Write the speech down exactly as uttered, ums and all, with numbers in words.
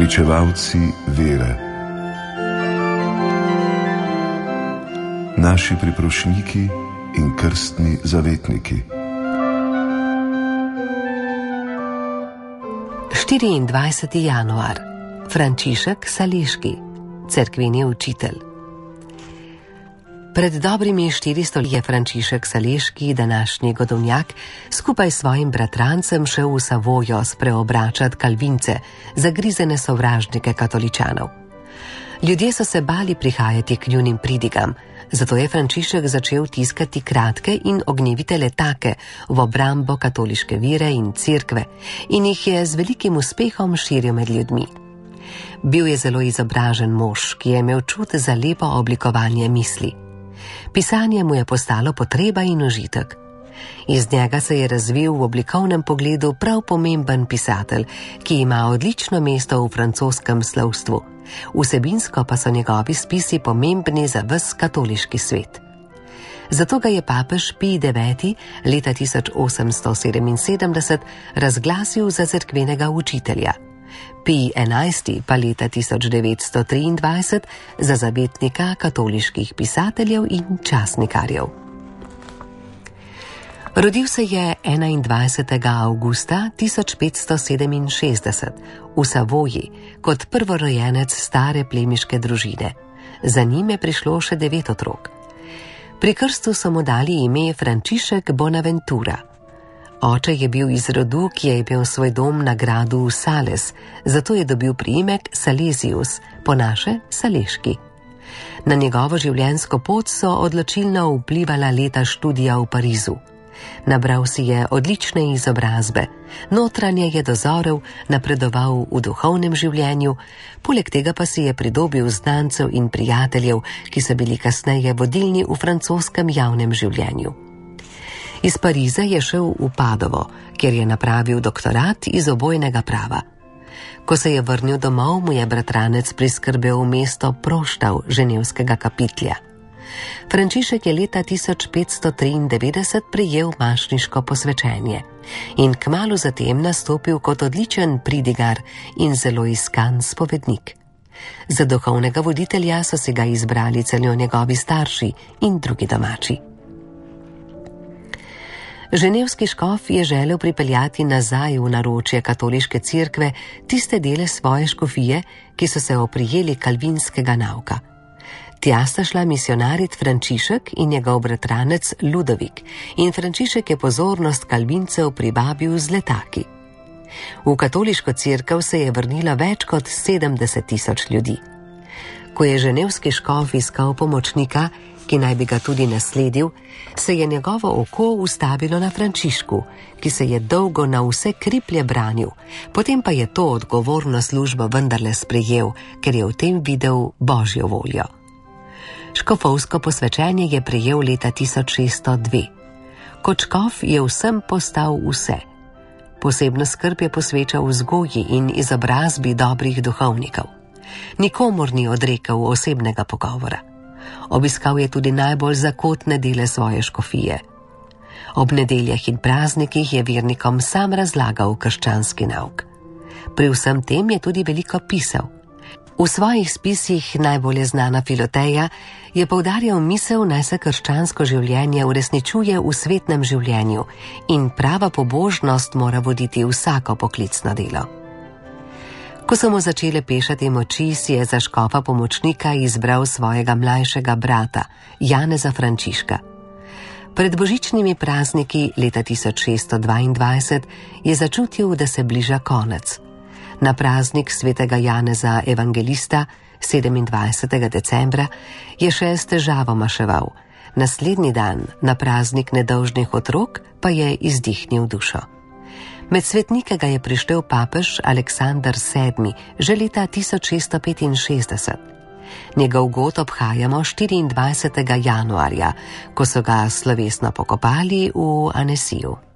Pričevalci vere. Naši priprošniki in krstni zavetniki. štiriindvajseti januar. Frančišek Saleški, cerkveni učitelj. Pred dobrimi štiristo leti je Frančišek Saleški, današnji godovnjak, skupaj s svojim bratrancem šel v Savojo spreobračat kalvince, zagrizene sovražnike katoličanov. Ljudje so se bali prihajati k njunim pridigam, zato je Frančišek začel tiskati kratke in ognjevite letake v obrambo katoliške vere in cerkve in jih je z velikim uspehom širil med ljudmi. Bil je zelo izobražen mož, ki je imel čut za lepo oblikovanje misli. Pisanje mu je postalo potreba in užitek. Iz njega se je razvil v oblikovnem pogledu prav pomemben pisatelj, ki ima odlično mesto v francoskem slovstvu. Vsebinsko pa so njegovi spisi pomembni za ves katoliški svet. Zato ga je papež Pij deveti leta tisoč osemsto sedeminsedemdeset razglasil za cerkvenega učitelja, Pij enajsti pa leta tisoč devetsto triindvajset za zavetnika katoliških pisateljev in časnikarjev. Rodil se je enaindvajsetega avgusta tisoč petsto sedeminšestdeset v Savoji kot prvorojenec stare plemiške družine. Za njim je prišlo še devet otrok. Pri krstu so mu dali ime Frančišek Bonaventura. Oče je bil iz rodu, ki je imel svoj dom na gradu Sales, zato je dobil priimek Salesius, po naše Saleški. Na njegovo življenjsko pot so odločilno vplivala leta študija v Parizu. Nabral si je odlične izobrazbe, notranje je dozorel, napredoval v duhovnem življenju, poleg tega pa si je pridobil znancev in prijateljev, ki so bili kasneje vodilni v francoskem javnem življenju. Iz Pariza je šel v Padovo, kjer je napravil doktorat iz obojnega prava. Ko se je vrnil domov, mu je bratranec priskrbel mesto proštav ženevskega kapitlja. Frančišek je leta tisoč petsto triindevetdeset prejel mašniško posvečenje in kmalu zatem nastopil kot odličen pridigar in zelo iskan spovednik. Za duhovnega voditelja so si ga izbrali celo njegovi starši in drugi domači. Ženevski škof je želel pripeljati nazaj v naročje katoliške cerkve tiste dele svoje škofije, ki so se oprijeli kalvinskega nauka. Tja sta šla misionarit Frančišek in njegov bratranec Ludovik in Frančišek je pozornost kalvincev privabil z letaki. V katoliško cerkev se je vrnilo več kot sedemdeset tisoč ljudi. Ko je ženevski škof iskal pomočnika, ki naj bi ga tudi nasledil, se je njegovo oko ustavilo na Frančišku, ki se je dolgo na vse kriplje branil, potem pa je to odgovorno službo vendarle sprejel, ker je v tem videl Božjo voljo. Škofovsko posvečenje je prejel leta tisoč šeststo dve. Kot škof je vsem postal vse. Posebno skrb je posvečal vzgoji in izobrazbi dobrih duhovnikov. Nikomur ni odrekel osebnega pogovora. Obiskal je tudi najbolj zakotne dele svoje škofije. Ob nedeljah in praznikih je vernikom sam razlagal krščanski nauk. Pri vsem tem je tudi veliko pisal. V svojih spisih najbolje znana Filoteja je poudarjal misel, naj se krščansko življenje uresničuje v svetnem življenju in prava pobožnost mora voditi vsako poklicno delo. Ko so mu začele pešati moči, si je za škofa pomočnika izbral svojega mlajšega brata, Janeza Frančiška. Pred božičnimi prazniki leta tisoč šeststo dvaindvajset je začutil, da se bliža konec. Na praznik svetega Janeza Evangelista, sedemindvajsetega decembra, je še s težavo maševal. Naslednji dan, na praznik nedolžnih otrok, pa je izdihnil dušo. Med svetnike ga je prištel papež Aleksander sedmi že leta tisoč šeststo petinšestdeset. Njegov god obhajamo štiriindvajsetega januarja, ko so ga slovesno pokopali v Anesiju.